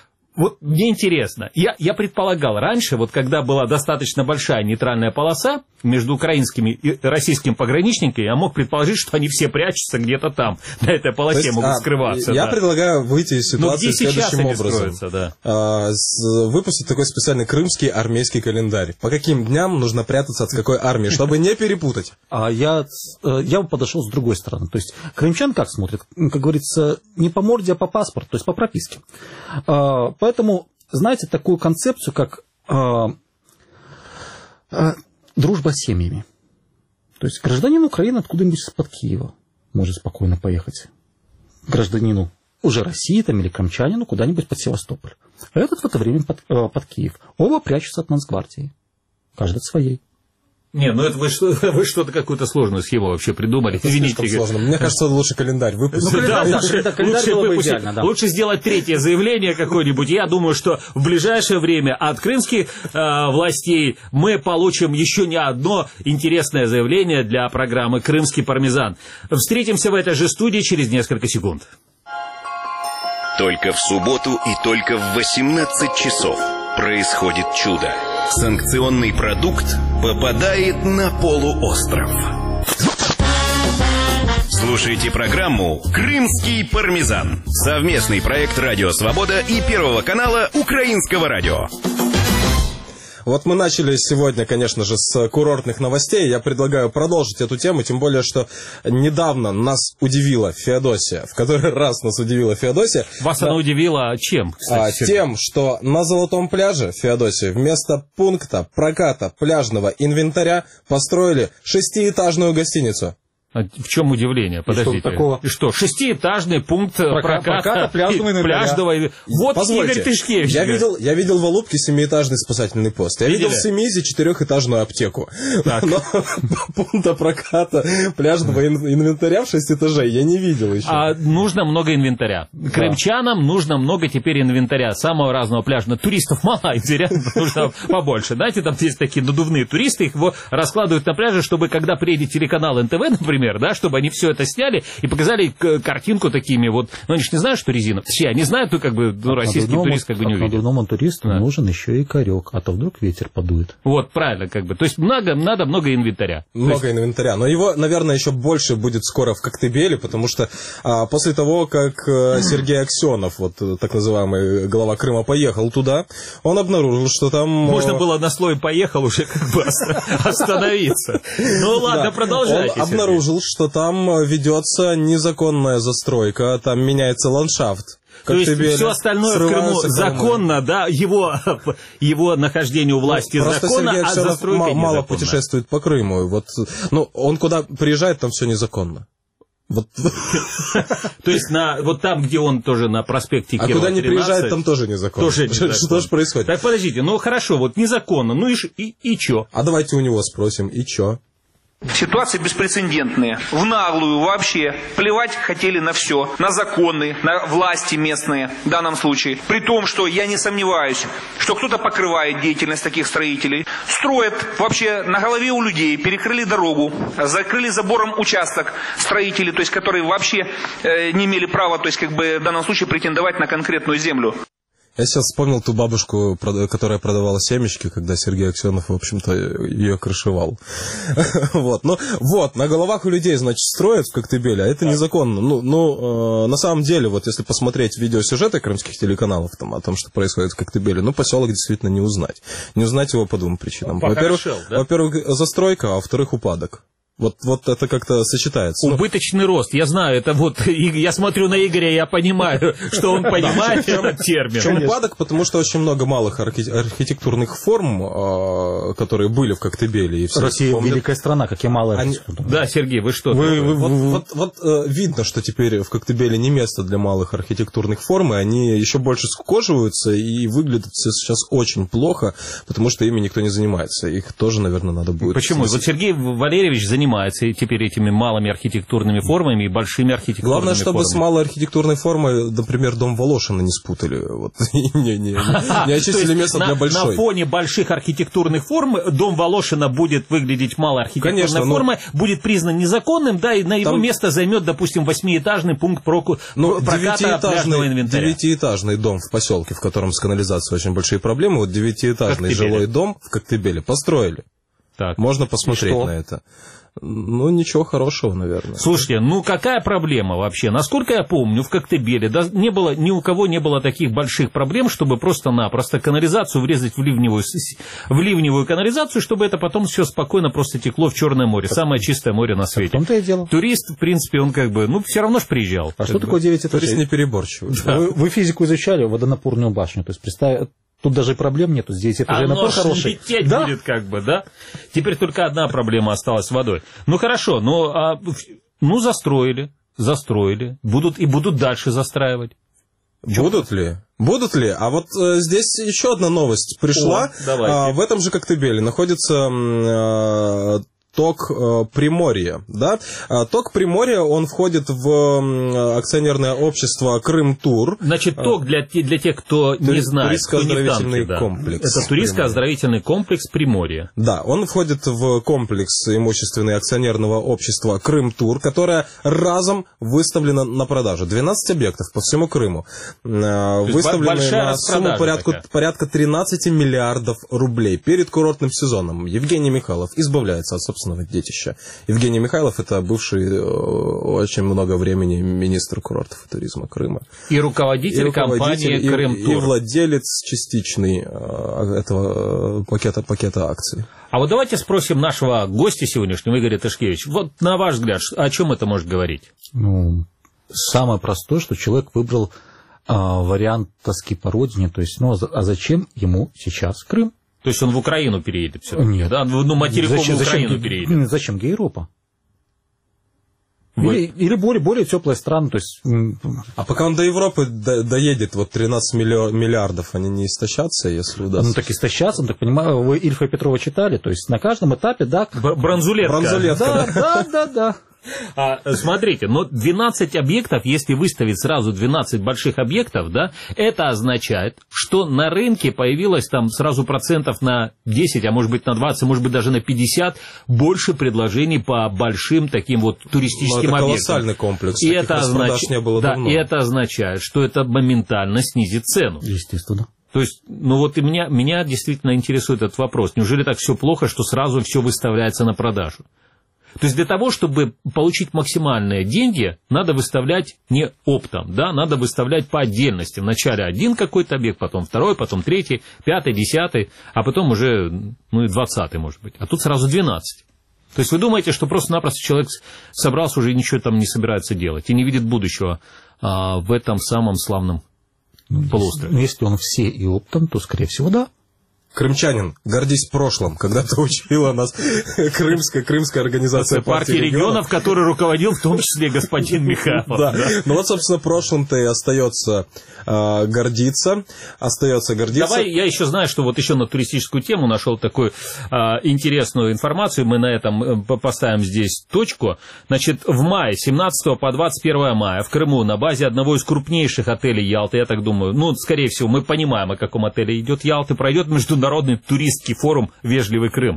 Вот мне интересно, я, я предполагал раньше, вот когда была достаточно большая нейтральная полоса между украинскими и российскими пограничниками, я мог предположить, что они все прячутся где-то там, на этой полосе есть, могут а, скрываться. Я да. предлагаю выйти из ситуации следующим образом. Строятся, да. а, с, выпустить такой специальный крымский армейский календарь. По каким дням нужно прятаться от какой армии, чтобы не перепутать? А я, я бы подошел с другой стороны. То есть крымчан как смотрят? Как говорится, не по морде, а по паспорту, то есть по прописке. Поэтому, знаете, такую концепцию, как э, э, дружба с семьями. То есть гражданин Украины откуда-нибудь из-под Киева может спокойно поехать. Гражданину уже России там, или крымчанину куда-нибудь под Севастополь. А этот в это время под, э, под Киев. Оба прячутся от Нацгвардии. Каждый от своей. Не, ну это вы, что, вы что-то, какую-то сложную схему вообще придумали. Это Извините. сложно. Мне кажется, лучше календарь выпустить. Ну, да, да, лучше, да, календарь лучше, было бы выпустить, идеально, да. лучше сделать третье заявление какое-нибудь. Я думаю, что в ближайшее время от крымских э, властей мы получим еще не одно интересное заявление для программы «Крымский пармезан». Встретимся в этой же студии через несколько секунд. Только в субботу и только в восемнадцать часов происходит чудо. Санкционный продукт попадает на полуостров. Слушайте программу «Крымский пармезан». Совместный проект «Радио Свобода» и Первого канала Украинского радио. Вот мы начали сегодня, конечно же, с курортных новостей. Я предлагаю продолжить эту тему, тем более, что недавно нас удивила Феодосия. В который раз нас удивила Феодосия. Вас да, она удивила чем, кстати? А, тем, что на Золотом пляже Феодосии вместо пункта проката пляжного инвентаря построили шестиэтажную гостиницу. А в чем удивление? Подождите. И что, такого? И что? Шестиэтажный пункт проката, проката пляжного, пляжного. Вот Позвольте, Игорь Тышкевич. Я видел, я видел в Алупке семиэтажный спасательный пост. Я Видели? видел в Семизе четырехэтажную аптеку. Так. Но пункта проката пляжного инвентаря в шесть этажей я не видел еще. А нужно много инвентаря. Крымчанам да. нужно много теперь инвентаря. Самого разного пляжного. Туристов мало, инвентаря нужно побольше. Знаете, там есть такие надувные туристы, их его раскладывают на пляже, чтобы когда приедет телеканал эн тэ вэ, например, да, чтобы они все это сняли и показали картинку такими вот, ну они же не знают, что резина. Все, они знают, ну как бы ну, российский надувному, турист как бы не увидит. Надувному туристу да. нужен еще и корек, а то вдруг ветер подует. Вот, правильно, как бы. То есть много, надо много инвентаря. Много есть... инвентаря, но его, наверное, еще больше будет скоро в Коктебеле, потому что а, после того, как а, Сергей Аксенов, вот так называемый глава Крыма, поехал туда, он обнаружил, что там... Можно было на слой «поехал» уже как бы остановиться. Ну ладно, продолжайте. Он обнаружил, что там ведется незаконная застройка, там меняется ландшафт. То есть все остальное в Крыму законно, да, его, его нахождение у власти ну, законно, а застройка незаконна. Мало путешествует по Крыму. Вот, ну, он куда приезжает, там все незаконно. Вот. То есть на, вот там, где он тоже на проспекте Кирова А куда не приезжает, там тоже незаконно. Тоже незаконно. Что же происходит? Так, подождите, ну хорошо, вот незаконно, ну и, и, и чё? А давайте у него спросим, и чё? Ситуации беспрецедентные. В наглую вообще. Плевать хотели на все. На законы, на власти местные в данном случае. При том, что я не сомневаюсь, что кто-то покрывает деятельность таких строителей. Строят вообще на голове у людей. Перекрыли дорогу. Закрыли забором участок строителей, то есть которые вообще э, не имели права, то есть как бы в данном случае претендовать на конкретную землю. Я сейчас вспомнил ту бабушку, которая продавала семечки, когда Сергей Аксенов, в общем-то, ее крышевал. Вот, ну, вот, на головах у людей, значит, строят в Коктебеле, а это незаконно. Ну, ну, на самом деле, вот, если посмотреть видеосюжеты крымских телеканалов там, о том, что происходит в Коктебеле, ну, поселок действительно не узнать. Не узнать его по двум причинам. Во-первых, во-первых, застройка, а во-вторых, упадок. Вот, вот это как-то сочетается. Убыточный рост, я знаю, это вот, я смотрю на Игоря, я понимаю, что он понимает этот термин. В чем упадок? Потому что очень много малых архитектурных форм, которые были в Коктебеле. Россия великая страна, какие малые архитектурные. Да, Сергей, вы что? Вот видно, что теперь в Коктебеле не место для малых архитектурных форм, и они еще больше скукоживаются и выглядят сейчас очень плохо, потому что ими никто не занимается. Их тоже, наверное, надо будет... Почему? Вот Сергей Валерьевич занимается занимается теперь этими малыми архитектурными формами и большими архитектурными Главное, чтобы формами. С малой архитектурной формой, например, дом Волошина не спутали. Вот, не, не, не, не очистили место для большой. На фоне больших архитектурных форм дом Волошина будет выглядеть малой архитектурной Конечно, формой, но... будет признан незаконным, да, и на его Там... место займет, допустим, восьмиэтажный пункт проку... ну, проката пляжного инвентаря. Девятиэтажный дом в поселке, в котором с канализацией очень большие проблемы, вот девятиэтажный жилой дом в Коктебеле построили. Так. Можно посмотреть на это. Ну, ничего хорошего, наверное. Слушайте, ну какая проблема вообще? Насколько я помню, в Коктебеле да, не было, ни у кого не было таких больших проблем, чтобы просто-напросто канализацию врезать в ливневую, в ливневую канализацию, чтобы это потом все спокойно просто текло в Черное море. Самое чистое море на свете. В том-то и дело. Турист, в принципе, он как бы, ну, все равно ж приезжал. А что такое девять этажей? Турист не переборчивый. Да. Вы, вы физику изучали, водонапорную башню, то есть представь... Тут даже проблем нету, здесь этажей напор хороший. Лететь да? будет как бы, да? Теперь только одна проблема осталась с водой. Ну хорошо, ну, а, ну застроили, застроили, будут и будут дальше застраивать. Будут ли? Будут ли? А вот э, здесь еще одна новость пришла. О, а, в этом же Коктебеле находится э, ТОК э, Приморье. Да? А, ТОК Приморье, он входит в э, акционерное общество Крым-Тур. Значит, ТОК, для, для тех, кто не знает, кто не в танке, да. комплекс. Это туристско-оздоровительный комплекс Приморье. Да, он входит в комплекс имущественный акционерного общества Крым-Тур, которое разом выставлено на продажу. двенадцать объектов по всему Крыму. Э, выставлены на сумму порядка, порядка тринадцать миллиардов рублей перед курортным сезоном. Евгений Михайлов избавляется от собственного детища. Евгений Михайлов — это бывший очень много времени министр курортов и туризма Крыма. И руководитель, и руководитель компании Крым-Тур. И владелец частичный этого пакета, пакета акций. А вот давайте спросим нашего гостя сегодняшнего, Игоря Тышкевича. Вот на ваш взгляд, о чем это может говорить? Ну, самое простое, что человек выбрал а, вариант тоски по родине. То есть, ну, а зачем ему сейчас Крым? То есть он в Украину переедет все-таки? Нет. Да? Ну, материком зачем, в Украину зачем, переедет. Зачем Европа? Вы... Или, или более, более теплые страны. То есть... А пока он до Европы до, доедет, вот тринадцать миллиардов, они не истощатся, если удастся? Ну, так истощатся, ну, так понимаю, вы Ильфа и Петрова читали, то есть на каждом этапе, да... Бронзулетка. Бронзулетка. Да, да, да, да. А, смотрите, но двенадцать объектов, если выставить сразу двенадцать больших объектов, да, это означает, что на рынке появилось там сразу процентов на десять, а может быть на двадцать, может быть даже на пятьдесят больше предложений по большим таким вот туристическим но это объектам. Колоссальный комплекс, и это, означ... не было да, давно. И это означает, что это моментально снизит цену. Естественно. То есть, ну вот и меня, меня действительно интересует этот вопрос. Неужели так все плохо, что сразу все выставляется на продажу? То есть для того, чтобы получить максимальные деньги, надо выставлять не оптом, да, надо выставлять по отдельности. Вначале один какой-то объект, потом второй, потом третий, пятый, десятый, а потом уже, ну и двадцатый, может быть. А тут сразу двенадцать. То есть вы думаете, что просто-напросто человек собрался уже и ничего там не собирается делать и не видит будущего а, в этом самом славном полуострове? Если он все и оптом, то, скорее всего, да. Крымчанин, гордись прошлым. Когда-то учила нас крымская, крымская организация партии регионов, регионов, которой руководил в том числе господин Михайлов. Да. Да. Ну вот, собственно, прошлым-то и остается э, гордиться. Остается гордиться. Давай, я еще знаю, что вот еще на туристическую тему нашел такую э, интересную информацию. Мы на этом поставим здесь точку. Значит, в мае, семнадцатого по двадцать первое мая в Крыму на базе одного из крупнейших отелей Ялты, я так думаю, ну, скорее всего, мы понимаем, о каком отеле идет Ялта, пройдет международный Народный туристский форум «Вежливый Крым».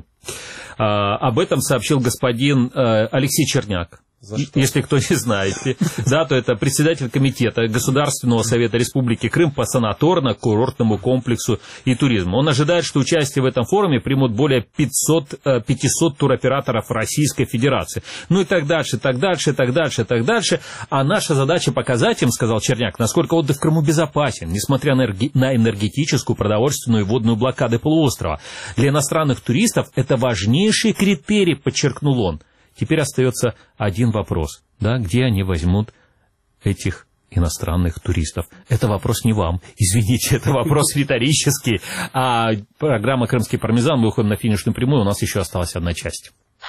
А, об этом сообщил господин а, Алексей Черняк. Если кто не знает, да, то это председатель комитета Государственного совета Республики Крым по санаторно-курортному комплексу и туризму. Он ожидает, что участие в этом форуме примут более пятьсот, пятьсот туроператоров Российской Федерации. Ну и так дальше, так дальше, так дальше, так дальше. А наша задача показать им, сказал Черняк, насколько отдых в Крыму безопасен, несмотря на энергетическую, продовольственную и водную блокады полуострова. Для иностранных туристов это важнейший критерий, подчеркнул он. Теперь остается один вопрос, да, где они возьмут этих иностранных туристов. Это вопрос не вам, извините, это вопрос риторический. А программа «Крымский пармезан», мы уходим на финишную прямую, у нас еще осталась одна часть.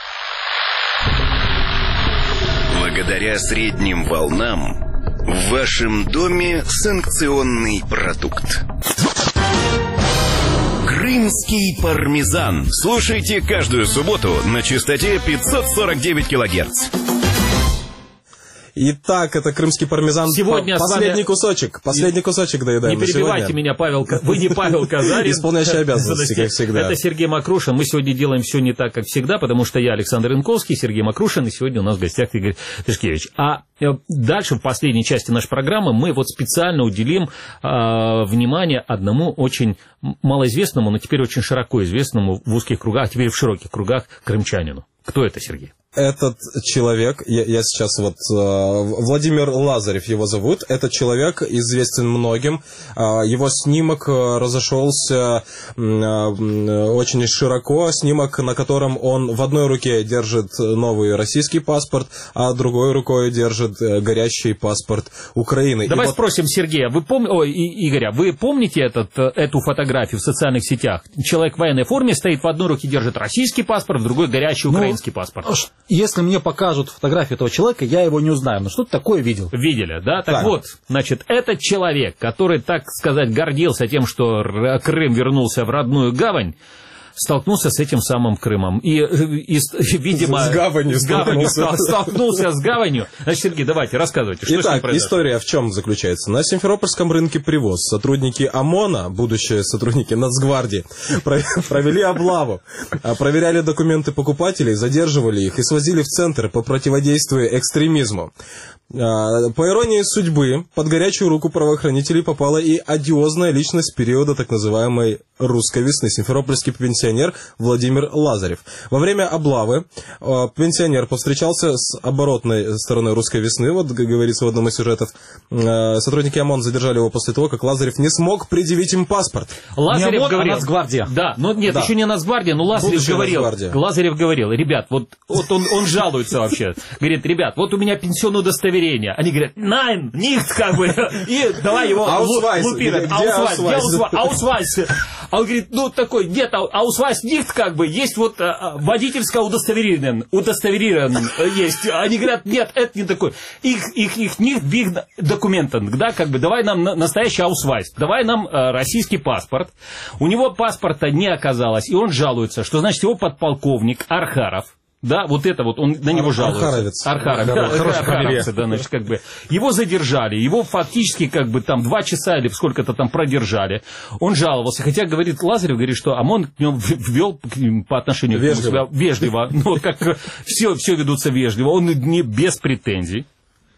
Благодаря средним волнам в вашем доме санкционный продукт. Крымский пармезан. Слушайте каждую субботу на частоте пятьсот сорок девять килогерц. Итак, это крымский пармезан. Сегодня последний вами... кусочек. Последний кусочек доедаем. Не перебивайте меня, Павел. Вы не Павел Казарин. Исполняющий обязанности, как всегда. Это Сергей Макрушин. Мы сегодня делаем все не так, как всегда, потому что я Александр Янковский, Сергей Макрушин, и сегодня у нас в гостях Игорь Тышкевич. А дальше, в последней части нашей программы, мы вот специально уделим э, внимание одному очень малоизвестному, но теперь очень широко известному в узких кругах, а теперь в широких кругах крымчанину. Кто это, Сергей? Этот человек, я, я сейчас вот, э, Владимир Лазарев его зовут, этот человек известен многим, э, его снимок разошелся э, очень широко, снимок, на котором он в одной руке держит новый российский паспорт, а другой рукой держит горящий паспорт Украины. Давай И спросим вот... Сергея, вы пом... Ой, Игоря, вы помните этот, эту фотографию в социальных сетях? Человек в военной форме стоит, в одной руке держит российский паспорт, в другой горящий украинский ну, паспорт. если мне покажут фотографию этого человека, я его не узнаю. Но что-то такое видел. Видели, да? Так, Так. вот, значит, этот человек, который, так сказать, гордился тем, что Р- Крым вернулся в родную гавань, столкнулся с этим самым Крымом. И, и, и видимо... С гаванью с гаванью столкнулся. стал- столкнулся с гаванью. Значит, Сергей, давайте, рассказывайте, что с ним Итак, произошло. история в чем заключается? На Симферопольском рынке привоз сотрудники ОМОНа, будущие сотрудники Нацгвардии, про- провели облаву. А, Проверяли документы покупателей, задерживали их и свозили в центр по противодействию экстремизму. А, По иронии судьбы, под горячую руку правоохранителей попала и одиозная личность периода так называемой русской весны, симферопольский пенсионер Владимир Лазарев. Во время облавы э, пенсионер повстречался с оборотной стороной русской весны, вот г- говорится в одном из сюжетов. Э, сотрудники ОМОН задержали его после того, как Лазарев не смог предъявить им паспорт. Лазарев Не ОМОН, а говорил... Нацгвардия. Да, но нет, Да. еще не Нацгвардия, но Лазарев Будущая говорил, Нацгвардия. Лазарев говорил, ребят, вот, вот он, он жалуется вообще, говорит, ребят, вот у меня пенсионное удостоверение. Они говорят, найн, нихт, как бы, и давай его Аусвайс, лу- лупировать. где Аусвайс, где аусвайс? аусва- аусвайс? А он говорит, ну такой, нет, ау- аусвайс нихт, как бы, есть вот а, водительское удостоверение, удостоверение есть. Они говорят, нет, это не такой. Их, их, их нихт биг документен, да, как бы, давай нам на- настоящий аусвайс, давай нам а, российский паспорт. У него паспорта не оказалось, и он жалуется, что, значит, его подполковник Архаров, да, вот это вот, он на него Ар- жалуется. Архаровец. Архаров, да, Хорошая Архаровцы, фамилия. да, значит, как бы, его задержали, его фактически, как бы, там, два часа или сколько-то там продержали. Он жаловался, хотя, говорит, Лазарев, говорит, что ОМОН к нему ввел к ним по отношению Вежливо. к нему себя вежливо, ну, вот как все, все ведутся вежливо, он не без претензий.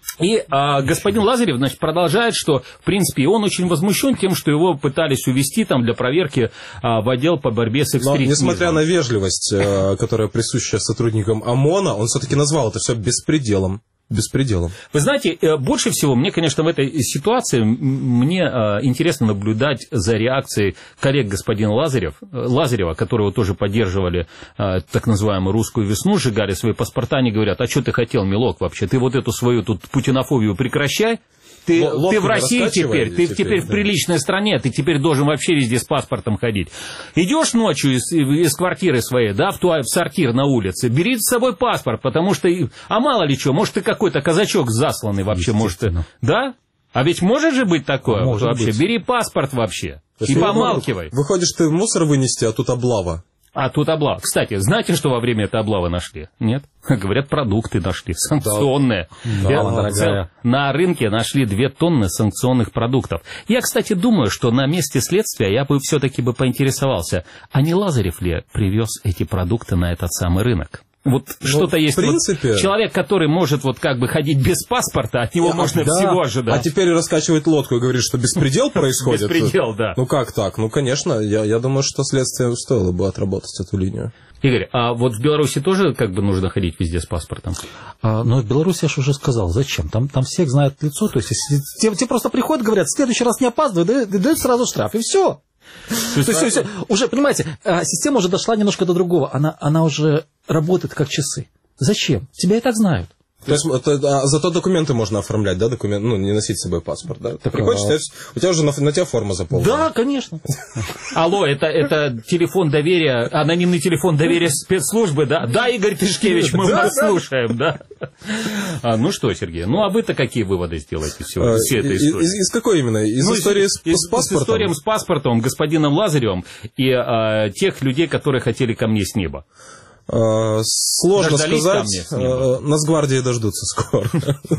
И а, господин Лазарев, значит, продолжает, что, в принципе, он очень возмущен тем, что его пытались увезти там для проверки а, в отдел по борьбе с Но, экстремизмом. несмотря на вежливость, э, которая присуща сотрудникам ОМОНа, он все-таки назвал это все беспределом. Беспределом. Вы знаете, э, больше всего мне, конечно, в этой ситуации м- мне э, интересно наблюдать за реакцией коллег господина Лазарев, э, Лазарева, которого тоже поддерживали э, так называемую русскую весну, сжигали свои паспорта, они говорят, а что ты хотел, милок, вообще? Ты вот эту свою тут путинофобию прекращай. Ты, Л- лодку ты в не России раскачивай теперь, ты теперь, теперь да. в приличной стране, ты теперь должен вообще везде с паспортом ходить. Идешь ночью из, из квартиры своей, да, в, туа- в сортир на улице, бери с собой паспорт, потому что, и- а мало ли что, может, ты какой-то казачок засланный вообще, может, ты- да? А ведь может же быть такое Может вообще? быть. Бери паспорт вообще То и есть, помалкивай. Выходишь, ты мусор вынести, а тут облава. А тут облава. Кстати, знаете, что во время этой облавы нашли? Нет? Говорят, продукты нашли, санкционные. Да, Я- дорогая. цел- На рынке нашли две тонны санкционных продуктов. Я, кстати, думаю, что на месте следствия я бы все-таки бы поинтересовался, а не Лазарев ли привез эти продукты на этот самый рынок? Вот что-то в есть. принципе- Вот человек, который может вот как бы ходить без паспорта, от него А, можно да. всего ожидать. А теперь раскачивает лодку и говорит, что беспредел происходит. Беспредел, да. Ну как так? Ну, конечно, я, я думаю, что следствие стоило бы отработать эту линию. Игорь, а вот в Беларуси тоже как бы нужно ходить везде с паспортом? А, но в Беларуси я же уже сказал, зачем? Там, там всех знают в лицо. То есть, если те, те просто приходят, говорят, в следующий раз не опаздывай, дают, дают сразу штраф, и все. То есть, всё, всё. Уже, понимаете, а, система уже дошла немножко до другого. Она, она уже работает как часы. Зачем? Тебя и так знают. То есть, это, а, зато документы можно оформлять, да, документ, ну, не носить с собой паспорт, да? Ты приходишь, а- у тебя- у тебя уже на, на тебя форма заполнена. Да, конечно. Алло, это, это телефон доверия, анонимный телефон доверия спецслужбы, да? Да, Игорь Тышкевич, мы вас слушаем, да? А, ну что, Сергей, ну а вы-то какие выводы сделаете всё- Э, из всей этой из, истории? из- из какой именно? Из Ну, истории с, из- с паспортом? С историей с паспортом, господином Лазаревым и а, тех людей, которые хотели ко мне с неба. Э, сложно Дождались сказать. ко мне с неба? Э, Нацгвардии дождутся скоро.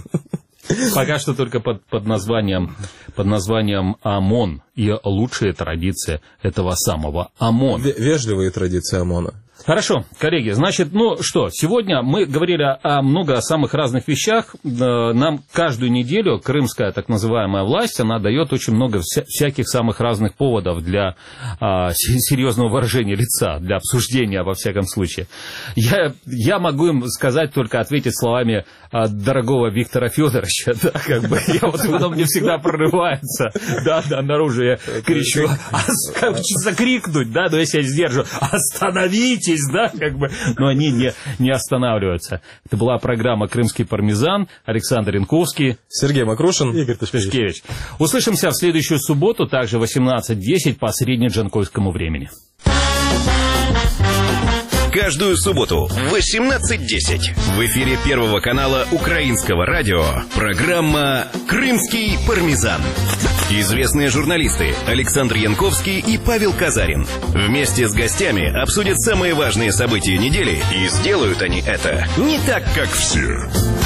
Пока что только под, под названием, под названием ОМОН и лучшие традиции этого самого ОМОН. Ве- Вежливые традиции ОМОНа. Хорошо, коллеги, значит, ну что, сегодня мы говорили о много о самых разных вещах. Э, Нам каждую неделю крымская так называемая власть, она дает очень много вся- всяких самых разных поводов для а, се- серьезного выражения лица, для обсуждения во всяком случае. Я, я могу им сказать, только ответить словами а, дорогого Виктора Федоровича, да, как бы, я вот потом мне всегда прорывается, да, да, наружу я кричу, «Ос- как хочется крикнуть, да, но я себя сдержу, остановитесь, да, как бы, но они не, не останавливаются. Это была программа «Крымский пармезан», Александр Янковский, Сергей Макрушин. Игорь Тышкевич. Услышимся в следующую субботу, также восемнадцать десять по среднеджанкойскому времени. Каждую субботу в восемнадцать десять в эфире Первого канала Украинского радио программа «Крымский пармезан». Известные журналисты Александр Янковский и Павел Казарин вместе с гостями обсудят самые важные события недели, и сделают они это не так, как все.